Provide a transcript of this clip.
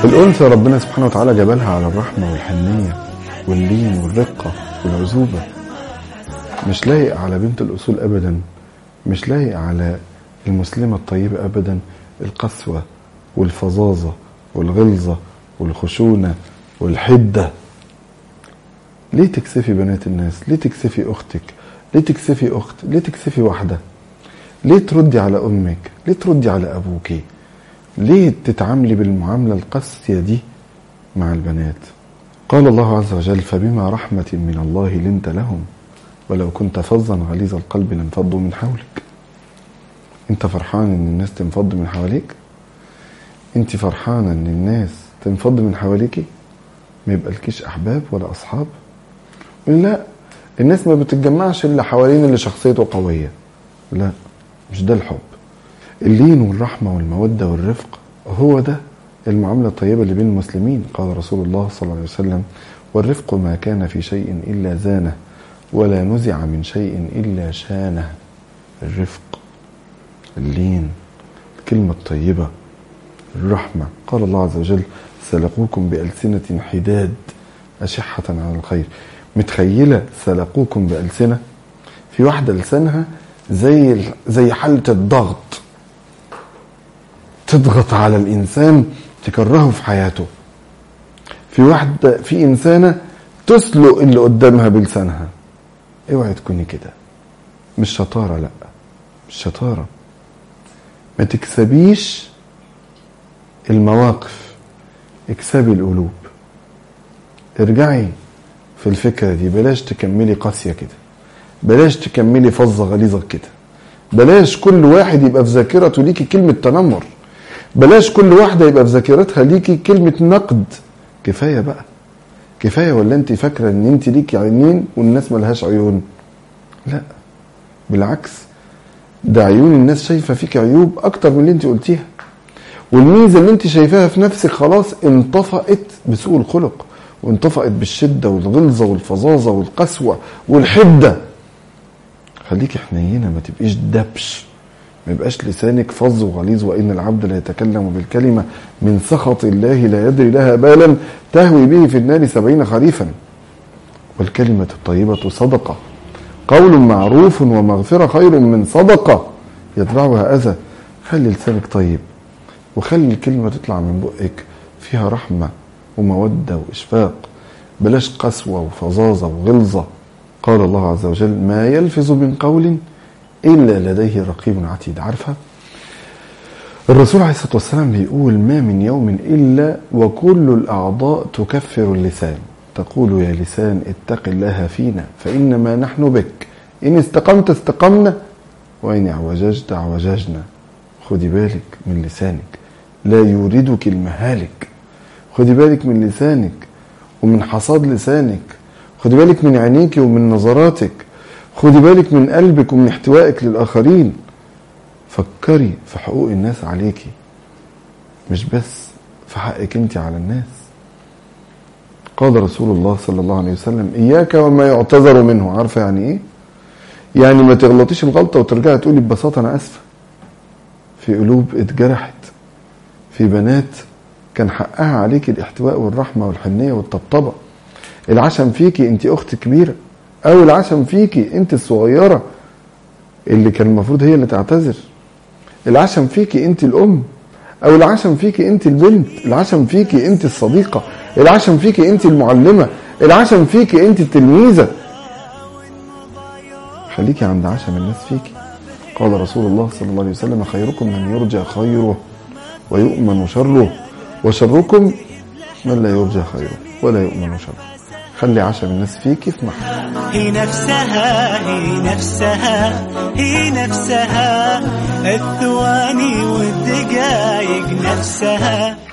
الأنثى ربنا سبحانه وتعالى جبلها على الرحمة والحنية واللين والرقة والعزوبة. مش لايق على بنت الأصول أبدا، مش لايق على المسلمة الطيبة أبدا القسوة والفظاظة والغلظة والخشونة والحدة. ليه تكسفي بنات الناس؟ ليه تكسفي أختك؟ ليه تكسفي أخت؟ ليه تكسفي واحدة؟ ليه تردي على أمك؟ ليه تردي على أبوك؟ ليه تتعاملي بالمعاملة القاسية دي مع البنات؟ قال الله عز وجل: فبما رحمة من الله لنت لهم ولو كنت فظا غليظ القلب لانفضوا من حولك. انت فرحان ان الناس تنفض من حواليك؟ انت فرحانة ان الناس تنفض من حواليكي؟ ما يبقالكيش احباب ولا اصحاب؟ لا، الناس ما بتتجمعش الا حوالين اللي شخصيته قوية. لا، مش ده الحب. اللين والرحمة والمودة والرفق هو ده المعاملة الطيبة اللي بين المسلمين. قال رسول الله صلى الله عليه وسلم: والرفق ما كان في شيء إلا زانه ولا نزع من شيء إلا شانه. الرفق، اللين، الكلمة الطيبة، الرحمة. قال الله عز وجل: سلقوكم بألسنة حداد أشحة على الخير. متخيلة سلقوكم بألسنة؟ في واحدة لسانها زي حالة الضغط، تضغط على الإنسان تكرهه في حياته. في واحدة، في إنسانة تسلق اللي قدامها بلسانها. اوعي تكوني كده. مش شطارة، لا مش شطارة. ما تكسبيش المواقف، اكسبي القلوب. ارجعي في الفكرة دي. بلاش تكملي قاسية كده، بلاش تكملي فظة غليظة كده، بلاش كل واحد يبقى في ذاكرته ليكي كلمة تنمر، بلاش كل واحدة يبقى في ذاكرتها ليكي كلمة نقد. كفاية بقى، كفاية. ولا انت فاكرة ان انت ليكي عينين والناس ملهاش عيون؟ لا، بالعكس، ده عيون الناس شايفة فيك عيوب اكتر من اللي انت قلتيها، والميزة اللي انت شايفاها في نفسك خلاص انطفأت بسوء الخلق، وانطفأت بالشدة والغلظة والفظاظة والقسوة والحدة. خليكي حنينة، ما تبقيش دبش، ما يبقاش لسانك فظ وغليظ. وإن العبد لا يتكلم بالكلمة من سخط الله لا يدري لها بالا تهوي به في النار 70 خريفا. والكلمة الطيبة صدقة، قول معروف ومغفرة خير من صدقة يتبعها أذى. خلي لسانك طيب، وخلي الكلمة تطلع من بقك فيها رحمة ومودة وإشفاق. بلاش قسوة وفظاظة وغلظة. قال الله عز وجل: ما يلفظ من قول إلا لديه رقيب عتيد. عارفة الرسول عليه الصلاة والسلام بيقول: ما من يوم إلا وكل الأعضاء تكفر اللسان، تقول يا لسان اتق الله فينا فإنما نحن بك، إن استقمت استقمنا وإن اعوججت اعوججنا. خدي بالك من لسانك، لا يوردك المهالك. خدي بالك من لسانك ومن حصاد لسانك. خدي بالك من عينيك ومن نظراتك. خدي بالك من قلبك ومن احتوائك للآخرين. فكري في حقوق الناس عليكي، مش بس في حقك انت على الناس. قال رسول الله صلى الله عليه وسلم: إياك وما يعتذر منه. عارفة يعني ايه؟ يعني ما تغلطيش الغلطة وترجعي تقولي ببساطة أنا أسفة. في قلوب اتجرحت، في بنات كان حقها عليك الاحتواء والرحمة والحنية والطبطبة. العشم فيكي انت أخت كبيرة، أو العشم فيكي انت الصغيرة اللي كان المفروض هي اللي تعتذر. العشم فيكي انت الأم، أو العشم فيكي انت البنت. العشم فيكي انت الصديقة. العشم فيكي انت المعلمة. العشم فيكي انت التلميذة. خليكي عند عشم الناس فيكي. قال رسول الله صلى الله عليه وسلم: خيركم من يرجى خيره ويؤمن شره، وشركم من لا يرجى خيره ولا يؤمن شره. خلي عشم الناس فيكي في محل. هي نفسها الثواني والدقايق نفسها.